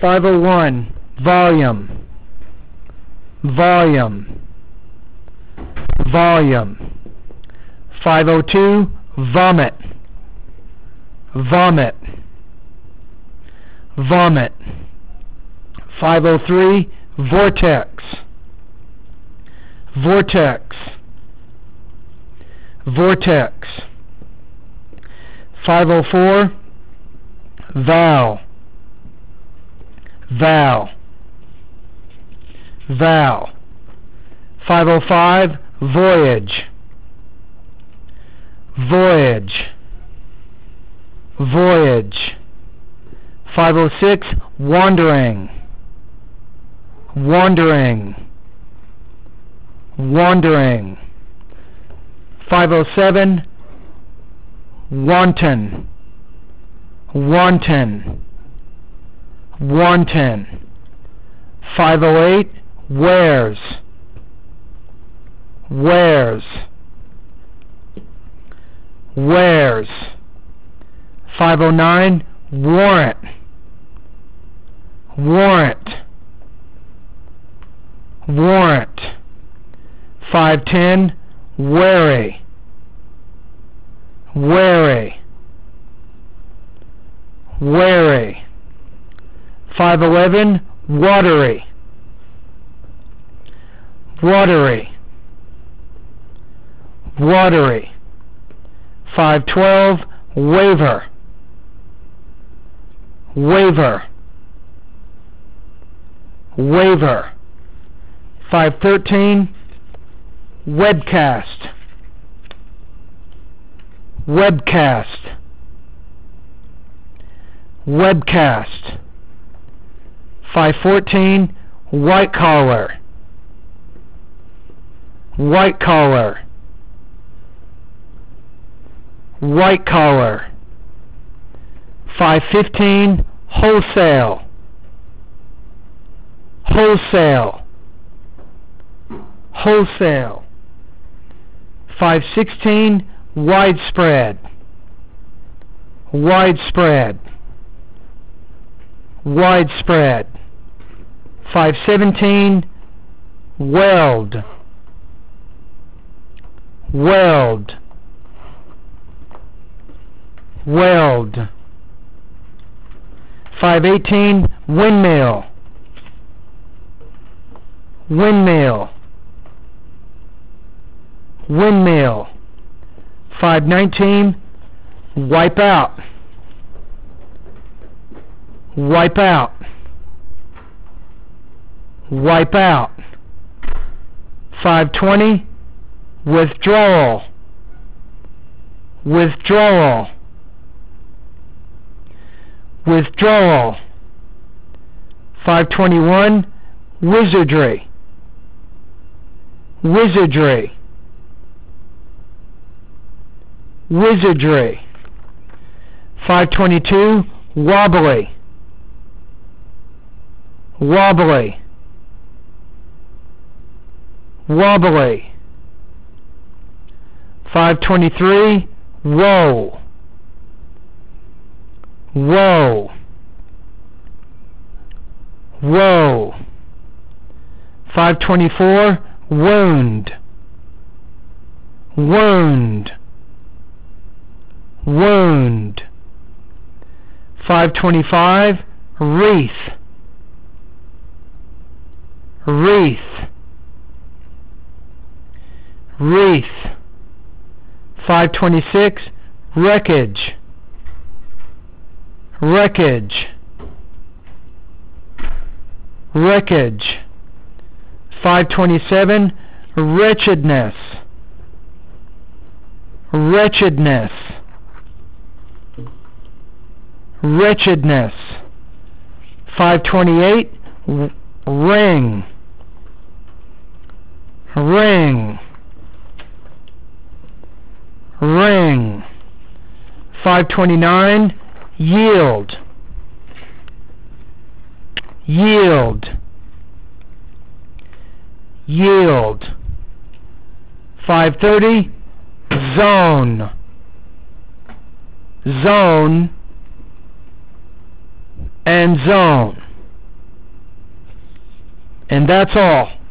501, volume, volume, volume. 502, vomit, vomit, vomit. 503, vortex, vortex, vortex. 504, vow, vow, vow. 505, voyage, voyage, voyage. 506, wandering, wandering, wandering. 507, wanton, wanton, wanton. 508, wears, wears, wears. 509, warrant, warrant, warrant. 510, wary, wary, wary. 511, watery, watery, watery. 512, waver, waver, waver. 513, webcast, webcast, webcast. 514, white collar, white collar, white collar. 515, wholesale, wholesale, wholesale. 516, widespread, widespread, widespread. 517, weld, weld, weld. 518, windmill, windmill, windmill. 519, wipe out, wipe out, wipe out. 520, withdrawal, withdrawal, withdrawal. 521, wizardry, wizardry, wizardry. 522, wobbly, wobbly, wobbly. 523, woe, woe, woe. 524, wound, wound, wound. 525, wreath, wreath, wreath. 526, wreckage, wreckage, wreckage. 527, wretchedness, wretchedness, wretchedness. 528, ring, ring, ring. 529, yield, yield, yield. 530, zone, zone, and zone. And that's all.